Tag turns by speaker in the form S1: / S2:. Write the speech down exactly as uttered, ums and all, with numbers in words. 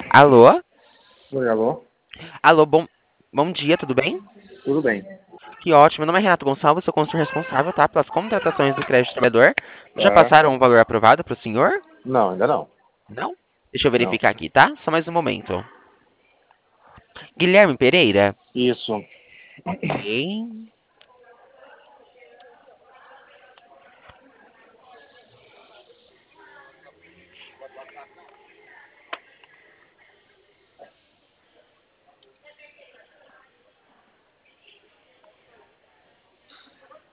S1: Alô?
S2: Oi, alô?
S1: Alô, bom, bom dia, tudo bem?
S2: Tudo bem.
S1: Que ótimo. Meu nome é Renato Gonçalves, sou consultor responsável, tá, pelas contratações do crédito do trabalhador. Já
S2: Tá.
S1: passaram um valor aprovado para o senhor?
S2: Não, ainda não.
S1: Não? Deixa eu
S2: Não.
S1: verificar aqui, tá? Só mais um momento. Guilherme Pereira?
S2: Isso.
S1: Ok.